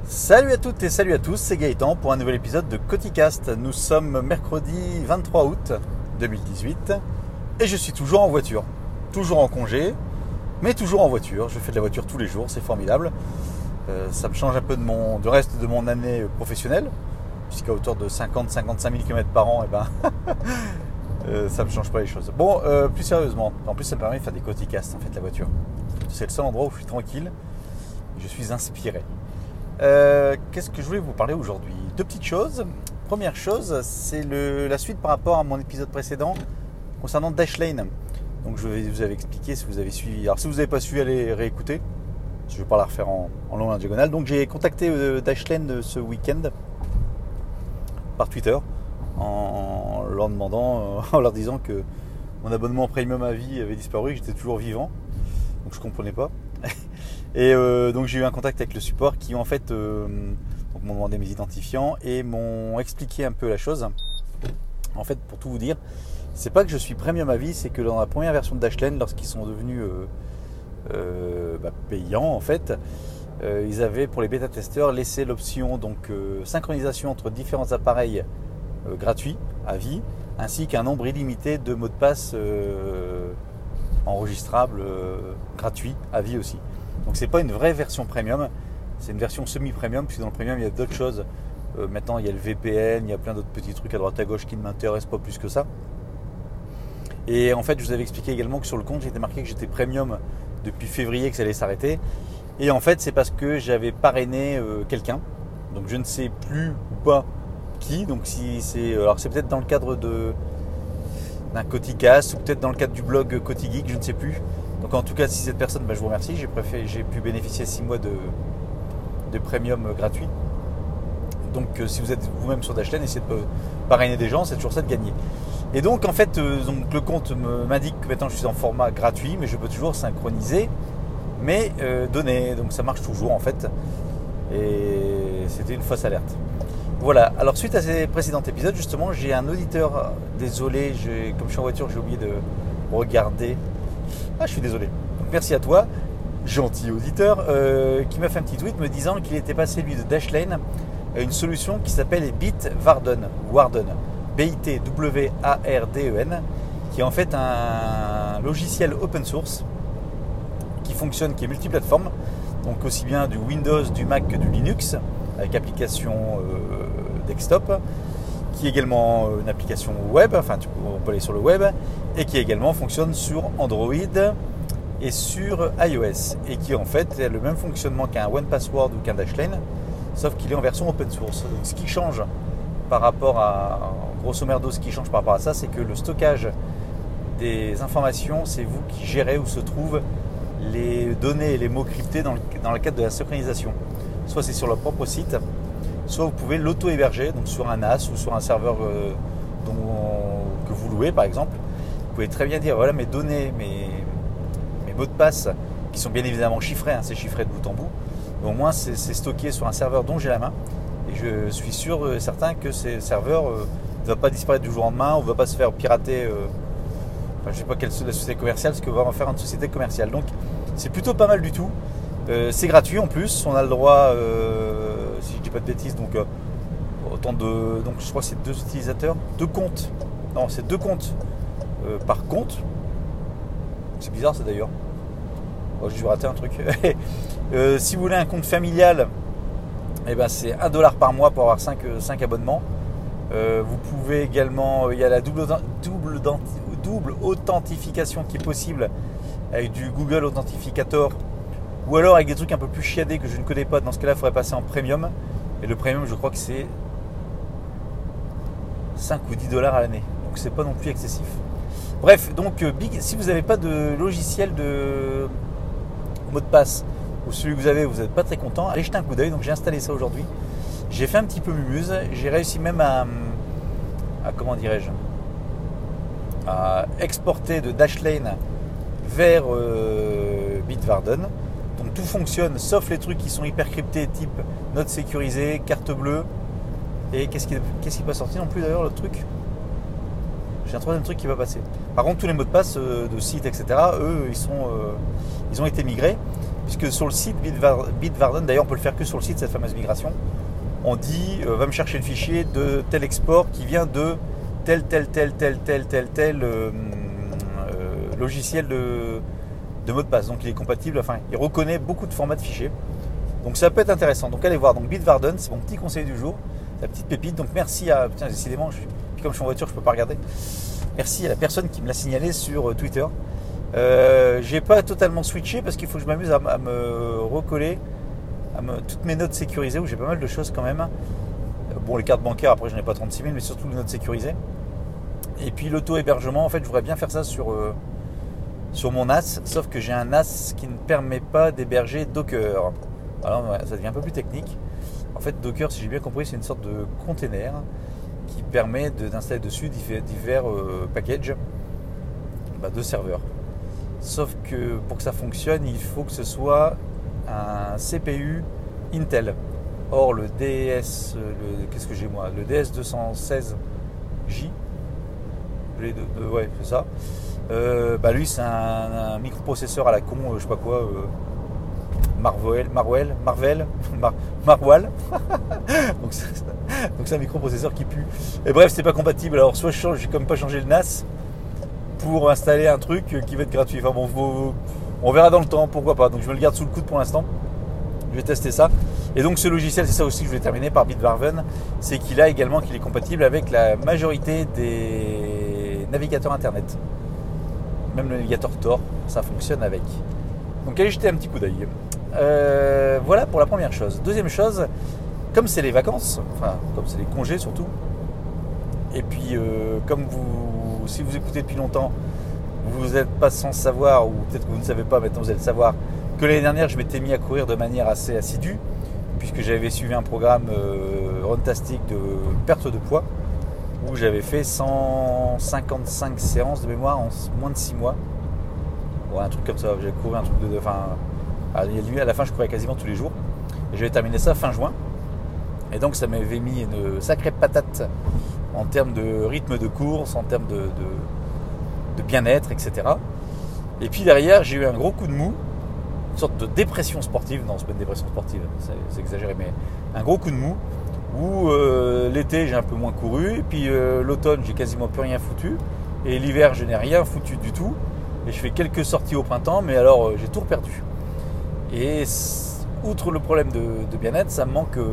Salut à toutes et salut à tous, c'est Gaëtan pour un nouvel épisode de Coticast. Nous sommes mercredi 23 août 2018 et je suis toujours en voiture, toujours en congé, mais toujours en voiture. Je fais de la voiture tous les jours, c'est formidable. Ça me change un peu du reste de mon année professionnelle, puisqu'à hauteur de 50-55 000 km par an, ça me change pas les choses. Bon, plus sérieusement, en plus ça me permet de faire des Coticasts en fait, la voiture. C'est le seul endroit où je suis tranquille et je suis inspiré. Qu'est-ce que je voulais vous parler aujourd'hui? Deux petites choses. Première chose, c'est la suite par rapport à mon épisode précédent concernant Dashlane. Donc je vous avais expliqué si vous avez suivi. Alors si vous n'avez pas suivi, allez réécouter. Je ne vais pas la refaire en long et en diagonale. Donc j'ai contacté Dashlane ce week-end par Twitter en leur demandant, en leur disant que mon abonnement premium à vie avait disparu, que j'étais toujours vivant. Donc je ne comprenais pas. Et donc j'ai eu un contact avec le support qui en fait m'ont demandé mes identifiants et m'ont expliqué un peu la chose. En fait, pour tout vous dire, c'est pas que je suis premium à vie, c'est que dans la première version de Dashlane, lorsqu'ils sont devenus payants en fait, ils avaient pour les bêta-testeurs laissé l'option donc synchronisation entre différents appareils gratuits à vie, ainsi qu'un nombre illimité de mots de passe enregistrables gratuits à vie aussi. Donc c'est pas une vraie version premium, c'est une version semi-premium, puisque dans le premium il y a d'autres choses. Maintenant il y a le VPN, il y a plein d'autres petits trucs à droite à gauche qui ne m'intéressent pas plus que ça. Et en fait je vous avais expliqué également que sur le compte j'étais marqué que j'étais premium depuis février, que ça allait s'arrêter. Et en fait c'est parce que j'avais parrainé quelqu'un, donc je ne sais plus ou pas qui. Donc si c'est, alors c'est peut-être dans le cadre d'un Coticast ou peut-être dans le cadre du blog Cotigeek, je ne sais plus. Donc en tout cas, si cette personne, je vous remercie. J'ai pu bénéficier 6 mois de premium gratuit. Donc si vous êtes vous-même sur Dashlane, essayez de parrainer des gens, c'est toujours ça de gagner. Et donc en fait, donc, le compte m'indique que maintenant je suis en format gratuit, mais je peux toujours synchroniser mes données. Donc ça marche toujours en fait. Et c'était une fausse alerte. Voilà, alors suite à ces précédents épisodes, justement, j'ai un auditeur, désolé, comme je suis en voiture, j'ai oublié de regarder. Ah, je suis désolé. Donc, merci à toi, gentil auditeur, qui m'a fait un petit tweet me disant qu'il était passé, lui, de Dashlane à une solution qui s'appelle Bitwarden, B-I-T-W-A-R-D-E-N, qui est en fait un logiciel open source qui fonctionne, qui est multiplateforme, donc aussi bien du Windows, du Mac que du Linux, avec application desktop, qui est également une application web, enfin on peut aller sur le web, et qui également fonctionne sur Android et sur iOS, et qui en fait a le même fonctionnement qu'un OnePassword ou qu'un Dashlane, sauf qu'il est en version open source. Donc ce qui change par rapport à, grosso merdo, ce qui change par rapport à ça, c'est que le stockage des informations, c'est vous qui gérez où se trouvent les données et les mots cryptés dans le cadre de la synchronisation. Soit c'est sur leur propre site, soit vous pouvez l'auto-héberger, donc sur un NAS ou sur un serveur que vous louez par exemple. Vous pouvez très bien dire voilà mes données, mes mots de passe, qui sont bien évidemment chiffrés, hein, c'est chiffré de bout en bout. Mais au moins c'est stocké sur un serveur dont j'ai la main. Et je suis sûr certain que ces serveurs ne vont pas disparaître du jour au lendemain ou ne vont pas se faire pirater. Je ne sais pas quelle est la société commerciale, parce qu'on va en faire une société commerciale. Donc c'est plutôt pas mal du tout. C'est gratuit en plus, on a le droit, si je dis pas de bêtises, donc donc je crois que c'est 2 utilisateurs, 2 comptes. Non, c'est 2 comptes par compte. C'est bizarre ça d'ailleurs. Oh, j'ai dû rater un truc. Si vous voulez un compte familial, c'est $1 par mois pour avoir 5 abonnements. Vous pouvez également, il y a la double authentification qui est possible avec du Google Authentificator. Ou alors avec des trucs un peu plus chiadés que je ne connais pas. Dans ce cas-là, il faudrait passer en premium. Et le premium, je crois que c'est 5 ou $10 à l'année. Donc c'est pas non plus excessif. Bref, donc si vous n'avez pas de logiciel de mot de passe, ou celui que vous avez, vous n'êtes pas très content, allez jeter un coup d'œil. Donc j'ai installé ça aujourd'hui. J'ai fait un petit peu mumuse. J'ai réussi même à exporter de Dashlane vers Bitwarden. Donc tout fonctionne sauf les trucs qui sont hyper cryptés, type note sécurisée, carte bleue. Et qu'est-ce qui n'est pas sorti non plus d'ailleurs, l'autre truc? J'ai un troisième truc qui va passer. Par contre tous les mots de passe de site, etc., eux ils ont été migrés. puisque sur le site Bitwarden, d'ailleurs on peut le faire que sur le site, cette fameuse migration, on dit va me chercher le fichier de tel export qui vient de tel logiciel de mot de passe. Donc il est compatible, enfin il reconnaît beaucoup de formats de fichiers. Donc ça peut être intéressant. Donc allez voir, donc Bitwarden, c'est mon petit conseil du jour, la petite pépite. Donc merci à, putain décidément, comme je suis en voiture, je peux pas regarder. Merci à la personne qui me l'a signalé sur Twitter. J'ai pas totalement switché parce qu'il faut que je m'amuse à me recoller toutes mes notes sécurisées, où j'ai pas mal de choses quand même. Bon, les cartes bancaires, après j'en ai pas 36 000, mais surtout les notes sécurisées. Et puis l'auto-hébergement, en fait je voudrais bien faire ça sur mon NAS, sauf que j'ai un NAS qui ne permet pas d'héberger Docker. Alors ça devient un peu plus technique. En fait Docker, si j'ai bien compris, c'est une sorte de container qui permet d'installer dessus divers packages de serveurs. Sauf que pour que ça fonctionne, il faut que ce soit un CPU Intel. Or le DS, qu'est-ce que j'ai moi ? Le DS216J, ouais c'est ça. Lui c'est un microprocesseur à la con, je sais pas quoi, Marwell. donc c'est un microprocesseur qui pue. Et bref, c'est pas compatible. Alors soit j'ai comme pas changé le NAS pour installer un truc qui va être gratuit. Enfin bon, on verra dans le temps, pourquoi pas. Donc je me le garde sous le coude pour l'instant. Je vais tester ça. Et donc ce logiciel, c'est ça aussi que je vais terminer par Bitwarden, c'est qu'il est compatible avec la majorité des navigateurs internet. Même le navigateur Tor, ça fonctionne avec. Donc allez jeter un petit coup d'œil. Voilà pour la première chose. Deuxième chose, comme c'est les vacances, enfin comme c'est les congés surtout, et puis si vous écoutez depuis longtemps, vous n'êtes pas sans savoir, ou peut-être que vous ne savez pas, maintenant vous allez le savoir, que l'année dernière je m'étais mis à courir de manière assez assidue, puisque j'avais suivi un programme Runtastic de perte de poids, où j'avais fait 155 séances de mémoire en moins de 6 mois. Ouais, un truc comme ça, j'avais couru un truc de... à la fin je courais quasiment tous les jours, et j'avais terminé ça fin juin, et donc ça m'avait mis une sacrée patate en termes de rythme de course, en termes de bien-être, etc. Et puis derrière j'ai eu un gros coup de mou, une sorte de dépression sportive, non c'est pas une dépression sportive, c'est exagéré, mais un gros coup de mou, où l'été j'ai un peu moins couru, et puis l'automne j'ai quasiment plus rien foutu, et l'hiver je n'ai rien foutu du tout, et je fais quelques sorties au printemps, mais alors j'ai tout perdu. Et outre le problème de bien-être, ça me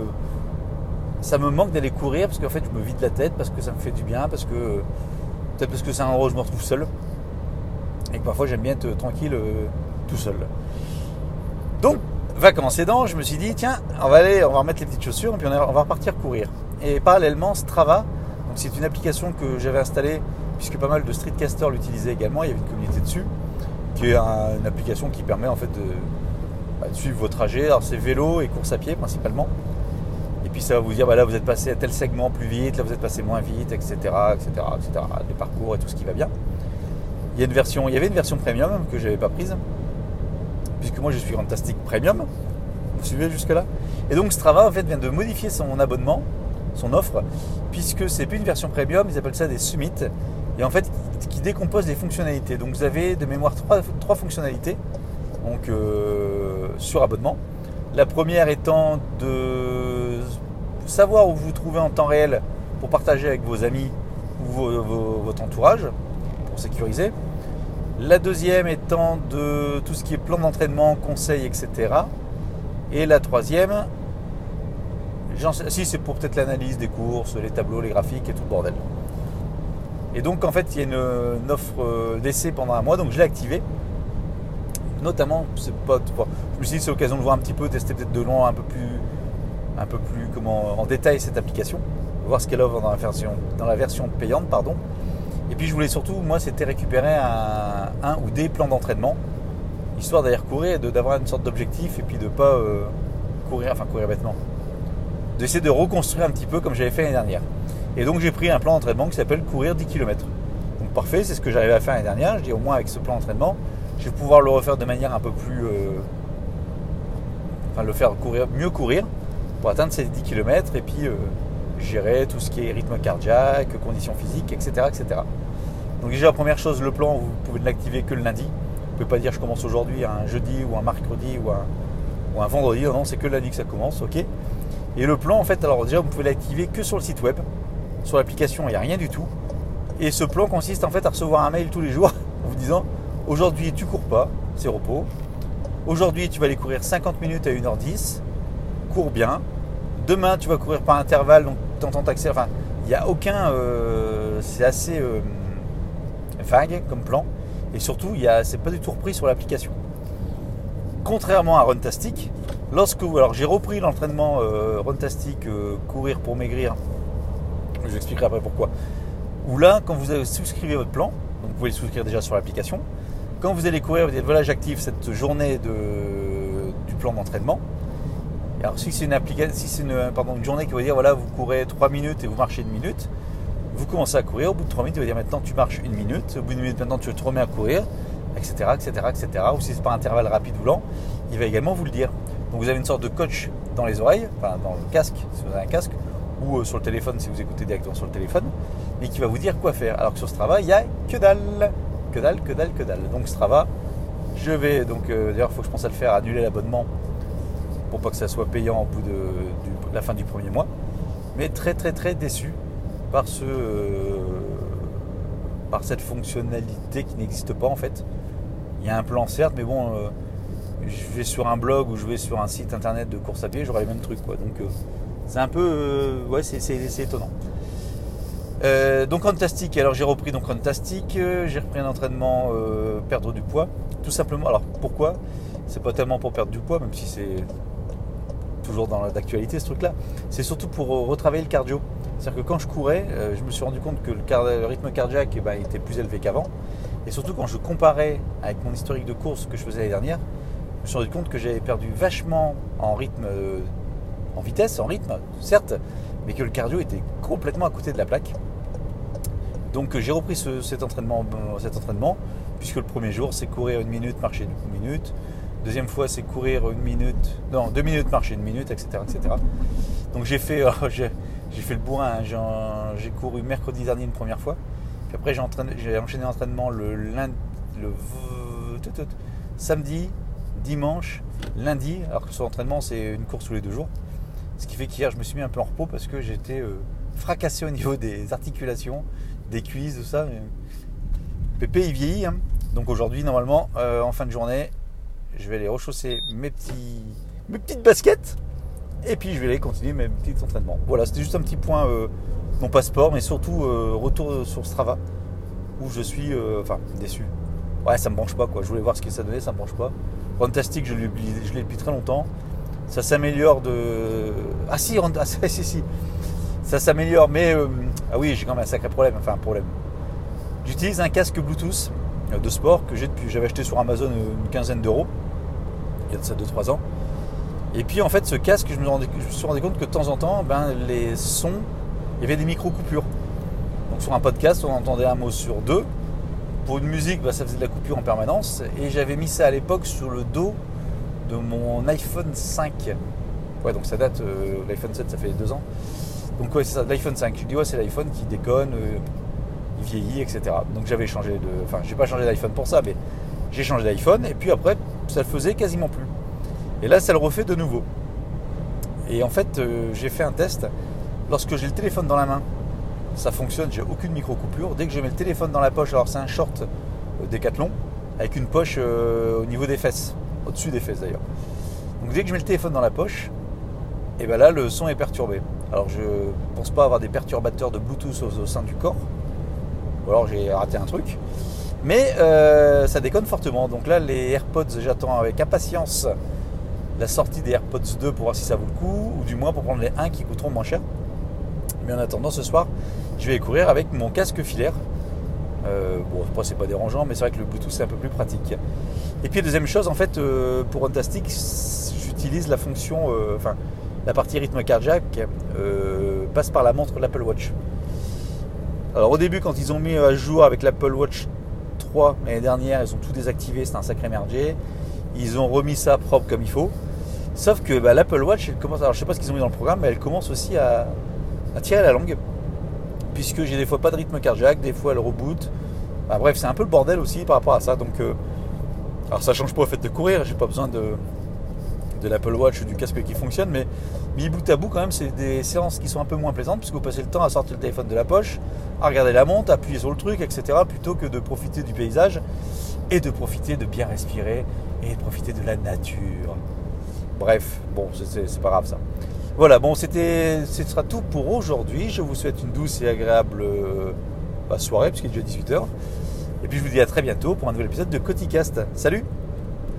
manque d'aller courir, parce qu'en fait je me vide la tête, parce que ça me fait du bien, peut-être parce que c'est un endroit où je me retrouve seul, et que parfois j'aime bien être tranquille tout seul. Donc vacances aidant, je me suis dit tiens, on va remettre les petites chaussures et puis on va repartir courir. Et parallèlement, Strava, donc c'est une application que j'avais installée puisque pas mal de streetcasters l'utilisaient également, il y avait une communauté dessus, qui est une application qui permet en fait de suivre vos trajets. Alors c'est vélo et course à pied principalement. Et puis ça va vous dire là vous êtes passé à tel segment plus vite, là vous êtes passé moins vite, etc. Des parcours et tout ce qui va bien. Il y avait une version premium que je n'avais pas prise, puisque moi je suis Runtastic Premium, vous suivez jusque là. Et donc Strava en fait vient de modifier son abonnement, son offre, puisque c'est plus une version premium, ils appellent ça des summits, et en fait qui décompose les fonctionnalités. Donc vous avez de mémoire trois fonctionnalités donc, sur abonnement. La première étant de savoir où vous vous trouvez en temps réel pour partager avec vos amis ou votre entourage, pour sécuriser. La deuxième étant de tout ce qui est plan d'entraînement, conseils, etc. Et la troisième, c'est pour peut-être l'analyse des courses, les tableaux, les graphiques et tout le bordel. Et donc en fait il y a une offre d'essai pendant un mois, donc je l'ai activée. Notamment, je me suis dit c'est l'occasion de voir un petit peu, tester peut-être de loin un peu plus en détail cette application, voir ce qu'elle offre dans la version payante, pardon. Et puis je voulais surtout, moi, c'était récupérer un ou des plans d'entraînement, histoire d'aller courir et d'avoir une sorte d'objectif, et puis de ne pas courir bêtement. D'essayer de reconstruire un petit peu comme j'avais fait l'année dernière. Et donc j'ai pris un plan d'entraînement qui s'appelle courir 10 km. Donc parfait, c'est ce que j'arrivais à faire l'année dernière. Je dis au moins avec ce plan d'entraînement, je vais pouvoir le refaire de manière un peu plus... le faire mieux courir pour atteindre ces 10 km, et puis gérer tout ce qui est rythme cardiaque, conditions physiques, etc. Donc déjà, première chose, le plan, vous pouvez ne l'activer que le lundi. Vous pouvez pas dire je commence aujourd'hui un jeudi ou un mercredi ou un vendredi, non, c'est que lundi que ça commence, ok. Et le plan, en fait, alors déjà, vous pouvez l'activer que sur le site web. Sur l'application, il n'y a rien du tout. Et ce plan consiste en fait à recevoir un mail tous les jours en vous disant aujourd'hui tu cours pas, c'est repos. Aujourd'hui tu vas aller courir 50 minutes à 1h10, cours bien. Demain tu vas courir par intervalle, donc tu entends t'accélérer. Enfin, il n'y a aucun. C'est assez vague comme plan. Et surtout, c'est pas du tout repris sur l'application. Contrairement à Runtastic, alors j'ai repris l'entraînement Runtastic, courir pour maigrir, je vous expliquerai après pourquoi. Où là, quand vous avez souscrivez votre plan, donc vous pouvez le souscrire déjà sur l'application, quand vous allez courir, vous dites voilà, j'active cette journée du plan d'entraînement. Alors si c'est une journée qui va dire voilà, vous courez 3 minutes et vous marchez 1 minute, vous commencez à courir, au bout de 3 minutes, il va dire maintenant tu marches 1 minute, au bout d'1 minute maintenant tu te remets à courir, etc. Ou si c'est pas intervalle rapide ou lent, il va également vous le dire. Donc vous avez une sorte de coach dans les oreilles, enfin dans le casque, si vous avez un casque, ou sur le téléphone si vous écoutez directement sur le téléphone, et qui va vous dire quoi faire. Alors que sur Strava, il n'y a que dalle. Donc Strava, je vais, d'ailleurs il faut que je pense à le faire, annuler l'abonnement pour pas que ça soit payant au bout de la fin du premier mois. Mais très déçu par cette fonctionnalité qui n'existe pas en fait. Il y a un plan certes, mais bon, je vais sur un blog ou je vais sur un site internet de course à pied, j'aurai les mêmes trucs quoi. Donc c'est un peu, c'est étonnant. Donc Runtastic, alors j'ai repris Runtastic, j'ai repris un entraînement perdre du poids, tout simplement. Alors pourquoi ? C'est pas tellement pour perdre du poids, même si c'est toujours d'actualité ce truc là, c'est surtout pour retravailler le cardio. C'est-à-dire que quand je courais, je me suis rendu compte que le rythme cardiaque était plus élevé qu'avant, et surtout quand je comparais avec mon historique de course que je faisais l'année dernière, je me suis rendu compte que j'avais perdu vachement en rythme, en vitesse, en rythme certes, mais que le cardio était complètement à côté de la plaque. Donc j'ai repris cet entraînement, puisque le premier jour c'est courir 1 minute, marcher 1 minute. Deuxième fois c'est courir 2 minutes, marcher 1 minute, etc. Donc j'ai fait le bourrin, j'ai couru mercredi dernier une première fois. Puis après j'ai enchaîné l'entraînement le samedi, dimanche, lundi, alors que sur l'entraînement c'est une course tous les 2 jours. Ce qui fait qu'hier je me suis mis un peu en repos parce que j'étais fracassé au niveau des articulations, des cuisses, tout ça. Pépé il vieillit, hein. Donc aujourd'hui normalement en fin de journée je vais aller rechausser mes petites baskets et puis je vais aller continuer mes petits entraînements. Voilà, c'était juste un petit point, non pas sport, mais surtout retour sur Strava, où je suis déçu. Ouais, ça me branche pas quoi. Je voulais voir ce que ça donnait, ça me branche pas. Runtastic, je l'ai depuis très longtemps. Ça s'améliore de. Ah si, si. Ça s'améliore, mais oui, j'ai quand même un sacré problème. Enfin, un problème. J'utilise un casque Bluetooth de sport que j'avais acheté sur Amazon une quinzaine d'euros. Il y a de ça 2-3 ans. Et puis en fait, ce casque, je me suis rendu compte que de temps en temps, les sons, il y avait des micro-coupures. Donc sur un podcast, on entendait un mot sur 2. Pour une musique, ça faisait de la coupure en permanence. Et j'avais mis ça à l'époque sur le dos de mon iPhone 5. Ouais, donc ça date, l'iPhone 7, ça fait 2 ans. Donc ouais, c'est ça, l'iPhone 5. Je dis ouais, c'est l'iPhone qui déconne, il vieillit, etc. Donc j'avais changé j'ai pas changé d'iPhone pour ça, mais j'ai changé d'iPhone. Et puis après, ça le faisait quasiment plus. Et là, ça le refait de nouveau. Et en fait, j'ai fait un test. Lorsque j'ai le téléphone dans la main, ça fonctionne, j'ai aucune micro-coupure. Dès que je mets le téléphone dans la poche, alors c'est un short Decathlon, avec une poche au niveau des fesses, au-dessus des fesses d'ailleurs. Donc dès que je mets le téléphone dans la poche, et là le son est perturbé. Alors je pense pas avoir des perturbateurs de Bluetooth au sein du corps, ou alors j'ai raté un truc. Mais ça déconne fortement. Donc là les AirPods, j'attends avec impatience la sortie des AirPods 2 pour voir si ça vaut le coup, ou du moins pour prendre les 1 qui coûteront moins cher. Mais en attendant, ce soir, je vais courir avec mon casque filaire. Après, c'est pas dérangeant, mais c'est vrai que le Bluetooth, c'est un peu plus pratique. Et puis, deuxième chose, en fait, pour Runtastic, j'utilise la fonction, la partie rythme cardiaque passe par la montre de l'Apple Watch. Alors, au début, quand ils ont mis à jour avec l'Apple Watch 3 l'année dernière, ils ont tout désactivé, c'était un sacré merdier. Ils ont remis ça propre comme il faut. Sauf que l'Apple Watch, elle commence. Alors, je sais pas ce qu'ils ont mis dans le programme, mais elle commence aussi à tirer la langue, puisque j'ai des fois pas de rythme cardiaque, des fois elle reboot. Bref, c'est un peu le bordel aussi par rapport à ça. Donc Alors ça change pas au fait de courir, j'ai pas besoin de l'Apple Watch ou du casque qui fonctionne, mais mis bout à bout quand même, c'est des séances qui sont un peu moins plaisantes puisque vous passez le temps à sortir le téléphone de la poche, à regarder la montre, à appuyer sur le truc, etc. plutôt que de profiter du paysage et de profiter de bien respirer et de profiter de la nature. Bref, bon, c'est pas grave ça. Voilà, bon, ce sera tout pour aujourd'hui. Je vous souhaite une douce et agréable soirée puisqu'il est déjà 18h. Et puis je vous dis à très bientôt pour un nouvel épisode de Coticast. Salut!